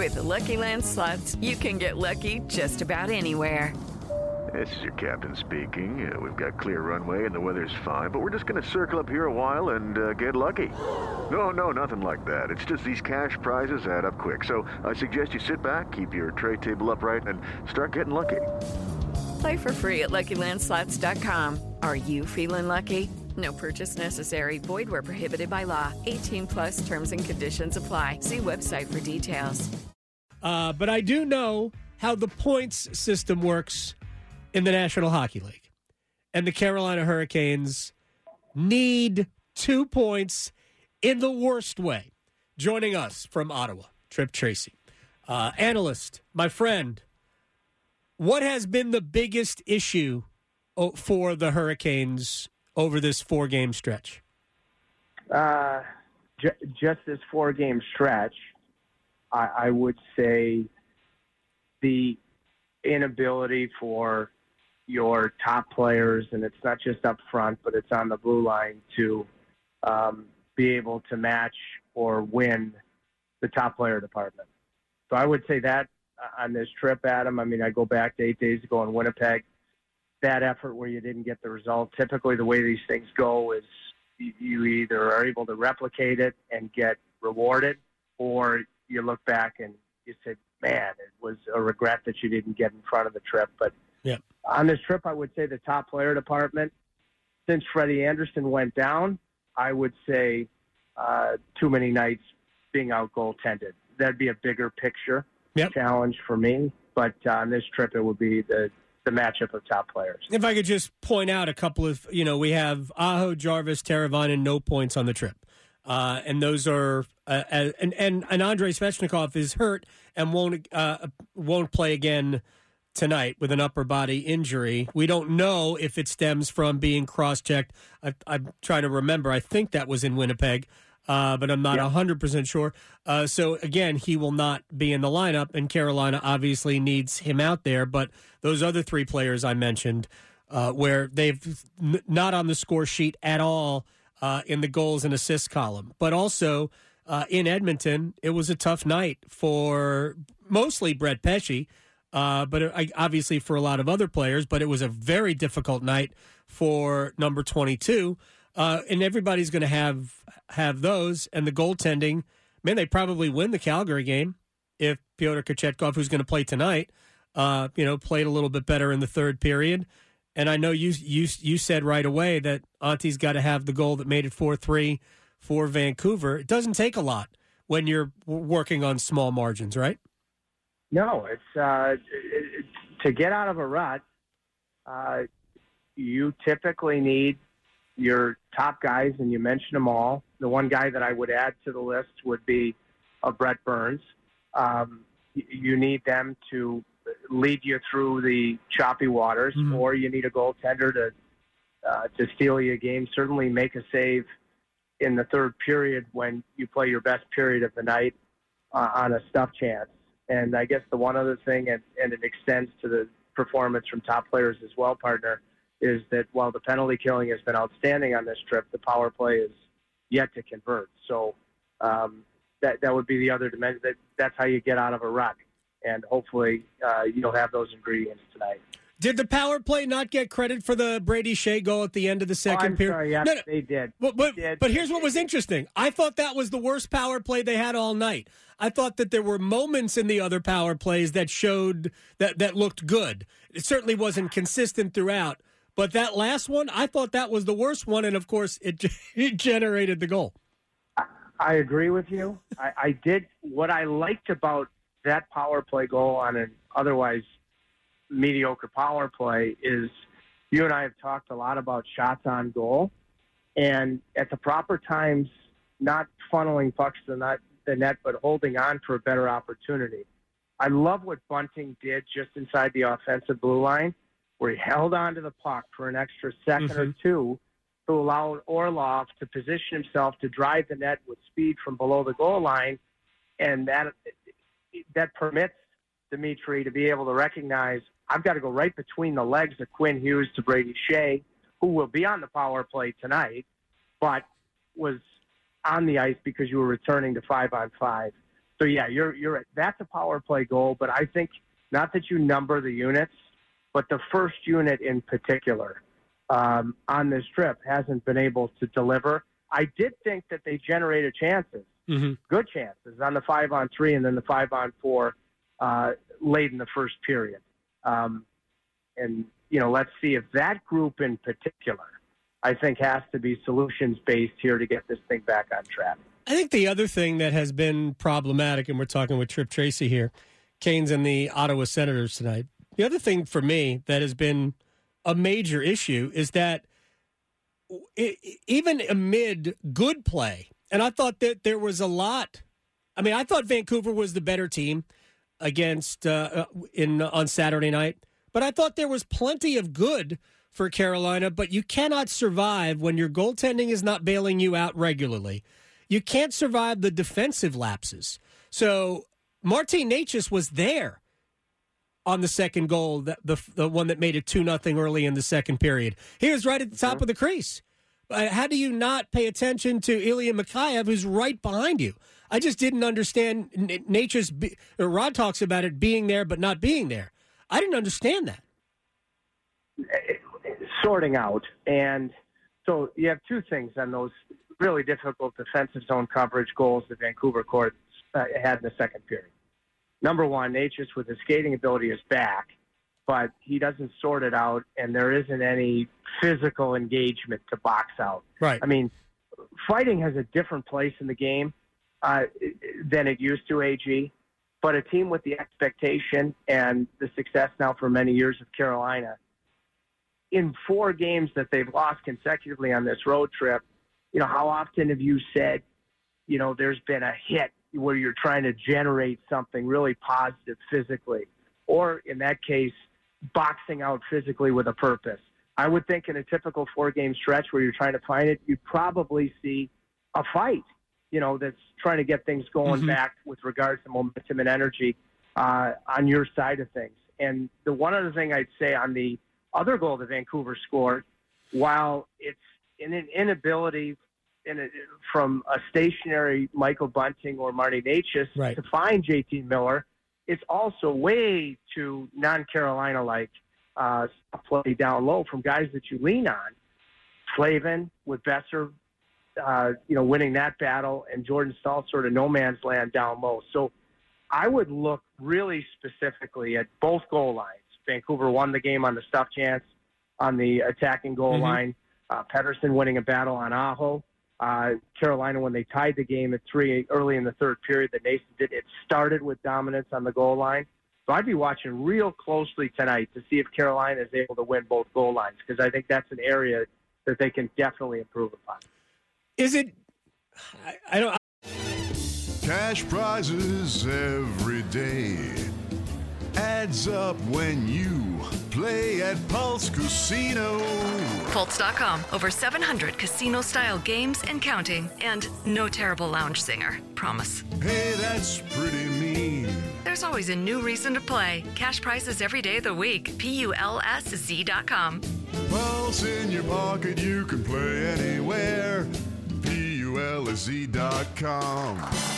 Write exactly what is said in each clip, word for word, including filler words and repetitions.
With the Lucky Land Slots, you can get lucky just about anywhere. This is your captain speaking. Uh, we've got clear runway and the weather's fine, but we're just going to circle up here a while and uh, get lucky. No, no, nothing like that. It's just these cash prizes add up quick. So I suggest you sit back, keep your tray table upright, and start getting lucky. Play for free at Lucky Land Slots dot com. Are you feeling lucky? No purchase necessary. Void where prohibited by law. eighteen plus terms and conditions apply. See website for details. Uh, but I do know how the points system works in the National Hockey League. And the Carolina Hurricanes need two points in the worst way. Joining us from Ottawa, Trip Tracy. Uh, analyst, my friend, what has been the biggest issue for the Hurricanes over this four-game stretch? Uh, j- just this four-game stretch, I, I would say the inability for your top players, and it's not just up front, but it's on the blue line, to um, be able to match or win the top player department. So I would say that on this trip, Adam, I mean, I go back to eight days ago in Winnipeg, that effort where you didn't get the result. Typically the way these things go is you either are able to replicate it and get rewarded, or you look back and you say, man, it was a regret that you didn't get in front of the trip. But yeah. On this trip, I would say the top player department, since Freddie Anderson went down, I would say uh, too many nights being out goaltended. That'd be a bigger picture yep. challenge for me. But uh, on this trip, it would be the, the matchup of top players. If I could just point out a couple of, you know, we have Aho, Jarvis, Teravainen, no points on the trip. Uh, and those are, uh, and, and, and Andrei Svechnikov is hurt and won't, uh, won't play again tonight with an upper body injury. We don't know if it stems from being cross-checked. I, I'm trying to remember. I think that was in Winnipeg, uh, but I'm not yeah. one hundred percent sure. Uh, so, again, he will not be in the lineup, and Carolina obviously needs him out there. But those other three players I mentioned, uh, where they've n- not on the score sheet at all uh, in the goals and assists column. But also uh, in Edmonton, it was a tough night for mostly Brett Pesce, Uh, but it, obviously for a lot of other players, but it was a very difficult night for number twenty-two. Uh, and everybody's going to have have those. And the goaltending, man, they probably win the Calgary game if Pyotr Kochetkov, who's going to play tonight, uh, you know, played a little bit better in the third period. And I know you you you said right away that Anti's got to have the goal that made it four three for Vancouver. It doesn't take a lot when you're working on small margins, right? No, it's uh, it, to get out of a rut, uh, you typically need your top guys, and you mentioned them all. The one guy that I would add to the list would be uh, Brett Burns. Um, you need them to lead you through the choppy waters, mm-hmm. or you need a goaltender to uh, to steal you a game. Certainly make a save in the third period when you play your best period of the night uh, on a stuff chance. And I guess the one other thing, and, and it extends to the performance from top players as well, partner, is that while the penalty killing has been outstanding on this trip, the power play is yet to convert. So um, that that would be the other dimension. That, that's how you get out of a rut. And hopefully uh, you'll have those ingredients tonight. Did the power play not get credit for the Brady Shea goal at the end of the second oh, I'm period? Sorry, yes, no, no. they did. But, but, they did. but here's what was interesting. I thought that was the worst power play they had all night. I thought that there were moments in the other power plays that showed that, that looked good. It certainly wasn't consistent throughout. But that last one, I thought that was the worst one, and, of course, it, it generated the goal. I, I agree with you. I, I did. What I liked about that power play goal on an otherwise mediocre power play is you and I have talked a lot about shots on goal, and at the proper times, not funneling pucks to not the net, but holding on for a better opportunity. I love what Bunting did just inside the offensive blue line, where he held on to the puck for an extra second mm-hmm. or two to allow Orlov to position himself to drive the net with speed from below the goal line, and that that permits Dimitri to be able to recognize, I've got to go right between the legs of Quinn Hughes to Brady Shea, who will be on the power play tonight, but was on the ice because you were returning to five on five. so yeah, you're you're right. That's a power play goal, but I think not that you number the units, but the first unit in particular um, on this trip hasn't been able to deliver. I did think that they generated chances, mm-hmm. good chances, on the five on three and then the five on four uh, late in the first period. Um, and, you know, let's see if that group in particular, I think, has to be solutions-based here to get this thing back on track. I think the other thing that has been problematic, and we're talking with Tripp Tracy here, Canes and the Ottawa Senators tonight. The other thing for me that has been a major issue is that it, even amid good play, and I thought that there was a lot. I mean, I thought Vancouver was the better team against uh, in on Saturday night, but I thought there was plenty of good for Carolina. But you cannot survive when your goaltending is not bailing you out regularly. You can't survive the defensive lapses. So Martin Necas was there on the second goal, the, the the one that made it two nothing early in the second period. He was right at the top of the crease. Uh, how do you not pay attention to Ilya Mikheyev, who's right behind you? I just didn't understand N- Necas. Be, Rod talks about it being there but not being there. I didn't understand that. Sorting out. And so you have two things on those really difficult defensive zone coverage goals that Vancouver court uh, had in the second period. Number one, Necas with his skating ability is back, but he doesn't sort it out, and there isn't any physical engagement to box out. Right. I mean, fighting has a different place in the game uh, than it used to, A G, but a team with the expectation and the success now for many years of Carolina, in four games that they've lost consecutively on this road trip, you know, how often have you said, you know, there's been a hit where you're trying to generate something really positive physically, or in that case, boxing out physically with a purpose? I would think in a typical four-game stretch where you're trying to find it, you'd probably see a fight, you know, that's trying to get things going mm-hmm. back with regards to momentum and energy uh, on your side of things. And the one other thing I'd say on the other goal that Vancouver scored, while it's in an inability in a, from a stationary Michael Bunting or Marty Necas right. to find J T Miller, it's also way too non-Carolina-like uh, play down low from guys that you lean on. Slavin with Besser, uh, you know, winning that battle, and Jordan Staal sort of no man's land down low. So I would look really specifically at both goal lines. Vancouver won the game on the stuff chance on the attacking goal mm-hmm. line. Uh, Pettersson winning a battle on Aho. Uh, Carolina, when they tied the game at three early in the third period, that Nason did, it started with dominance on the goal line. So I'd be watching real closely tonight to see if Carolina is able to win both goal lines, because I think that's an area that they can definitely improve upon. Is it? I, I don't. I... Cash prizes every day. Adds up when you play at Pulse Casino. Pulse dot com. Over seven hundred casino-style games and counting. And no terrible lounge singer. Promise. Hey, that's pretty mean. There's always a new reason to play. Cash prizes every day of the week. P U L S Z dot com. Pulse in your pocket, you can play anywhere. P U L S Z dot com.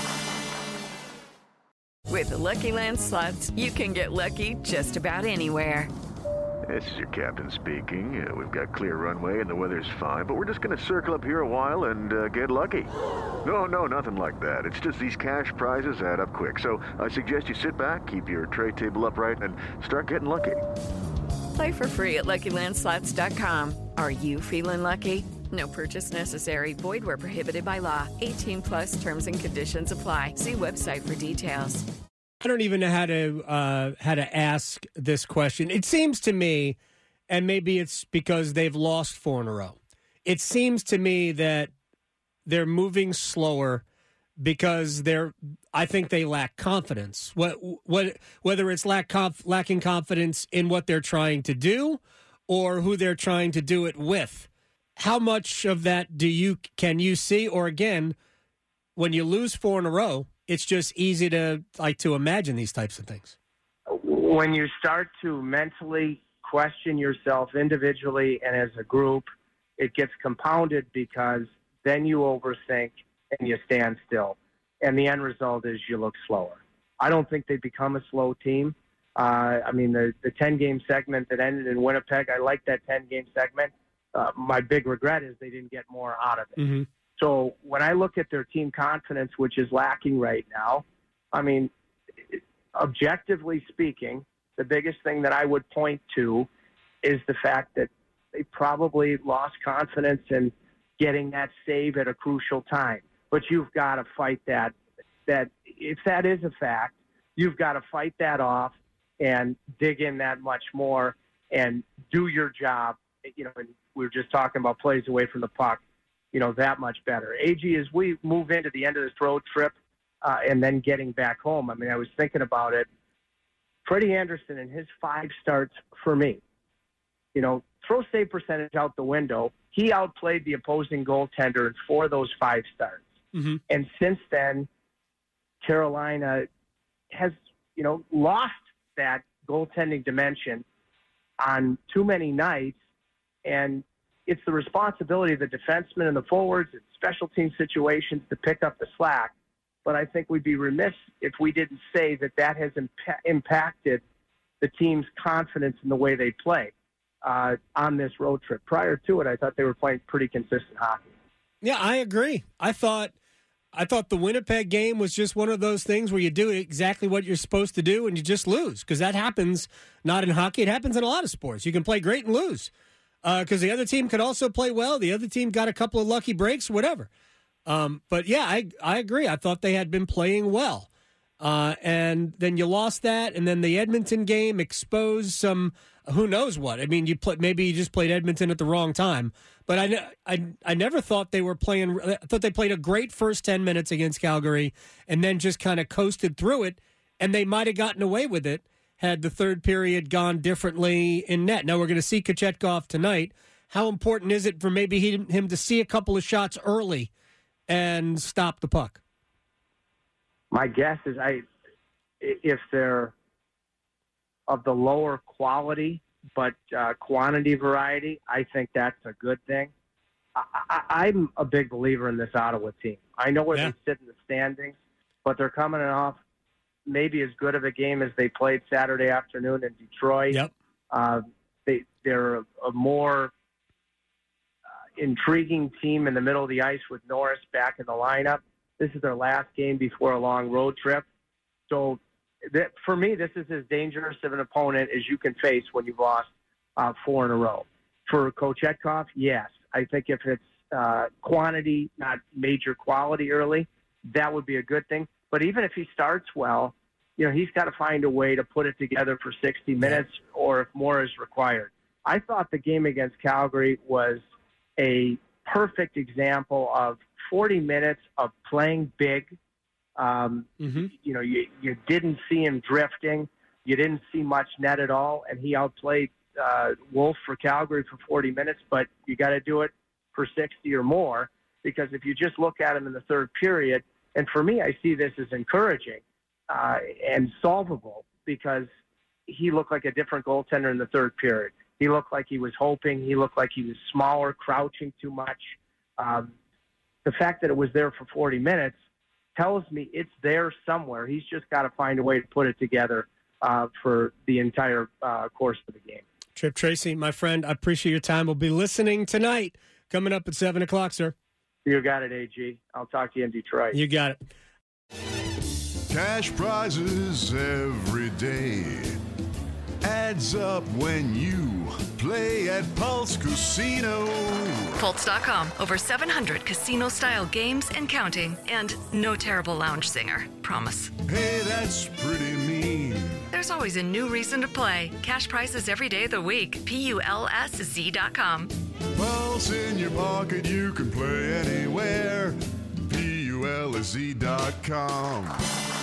With the Lucky Land Slots, you can get lucky just about anywhere. This is your captain speaking. Uh, we've got clear runway and the weather's fine, but we're just going to circle up here a while and uh, get lucky. No, no, nothing like that. It's just these cash prizes add up quick. So I suggest you sit back, keep your tray table upright, and start getting lucky. Play for free at Lucky Land Slots dot com. Are you feeling lucky? No purchase necessary. Void where prohibited by law. eighteen plus terms and conditions apply. See website for details. I don't even know how to uh, how to ask this question. It seems to me, and maybe it's because they've lost four in a row, it seems to me that they're moving slower because they're. I think they lack confidence. What what whether it's lack conf, lacking confidence in what they're trying to do, or who they're trying to do it with. How much of that do you can you see? Or again, when you lose four in a row, it's just easy to like to imagine these types of things. When you start to mentally question yourself individually and as a group, it gets compounded because then you overthink and you stand still. and the end result is you look slower. I don't think they become a slow team. Uh, I mean, the, the ten-game segment that ended in Winnipeg, I like that ten-game segment. Uh, my big regret is they didn't get more out of it. Mm-hmm. So when I look at their team confidence, which is lacking right now, I mean, objectively speaking, the biggest thing that I would point to is the fact that they probably lost confidence in getting that save at a crucial time. But you've got to fight that. That if that is a fact, you've got to fight that off and dig in that much more and do your job. You know, and we were just talking about plays away from the puck, you know, that much better. A G, as we move into the end of this road trip uh, and then getting back home, I mean, I was thinking about it. Freddie Anderson and his five starts for me, you know, throw save percentage out the window. He outplayed the opposing goaltender in four of those five starts. Mm-hmm. And since then, Carolina has, you know, lost that goaltending dimension on too many nights. And it's the responsibility of the defensemen and the forwards and special team situations to pick up the slack. But I think we'd be remiss if we didn't say that that has impa- impacted the team's confidence in the way they play uh, on this road trip. Prior to it, I thought they were playing pretty consistent hockey. Yeah, I agree. I thought I thought the Winnipeg game was just one of those things where you do exactly what you're supposed to do and you just lose, because that happens not in hockey. It happens in a lot of sports. You can play great and lose because uh, the other team could also play well. The other team got a couple of lucky breaks, whatever. Um, but, yeah, I I agree. I thought they had been playing well. Uh, and then you lost that, and then the Edmonton game exposed some who knows what. I mean, you play, maybe you just played Edmonton at the wrong time. But I, I, I never thought they were playing. I thought they played a great first ten minutes against Calgary and then just kind of coasted through it, and they might have gotten away with it had the third period gone differently in net. Now, we're going to see Kochetkov tonight. How important is it for maybe he, him to see a couple of shots early and stop the puck? My guess is I, if they're of the lower quality but uh, quantity variety, I think that's a good thing. I, I, I'm a big believer in this Ottawa team. I know where yeah. they sit in the standings, but they're coming off maybe as good of a game as they played Saturday afternoon in Detroit. Yep. Uh, they, they're a, a more uh, intriguing team in the middle of the ice with Norris back in the lineup. This is their last game before a long road trip. So that, for me, this is as dangerous of an opponent as you can face when you've lost uh, four in a row. For Kochetkov, yes. I think if it's uh, quantity, not major quality early, that would be a good thing. But even if he starts well, you know, he's got to find a way to put it together for sixty minutes or if more is required. I thought the game against Calgary was a perfect example of forty minutes of playing big. Um, mm-hmm. You know, you, you didn't see him drifting. You didn't see much net at all, and he outplayed uh, Wolf for Calgary for forty minutes, but you got to do it for sixty or more, because if you just look at him in the third period, and for me, I see this as encouraging uh, and solvable, because he looked like a different goaltender in the third period. He looked like he was hoping. He looked like he was smaller, crouching too much. Um, the fact that it was there for forty minutes tells me it's there somewhere. He's just got to find a way to put it together uh, for the entire uh, course of the game. Trip Tracy, my friend, I appreciate your time. We'll be listening tonight, coming up at seven o'clock, sir. You got it, A G. I'll talk to you in Detroit. You got it. Cash prizes every day. Adds up when you play at Pulse Casino. Pulse dot com. Over seven hundred casino-style games and counting. And no terrible lounge singer. Promise. Hey, that's pretty mean. There's always a new reason to play. Cash prizes every day of the week. P U L S Z dot com. Pulse in your pocket, you can play anywhere. P U L S Z dot com.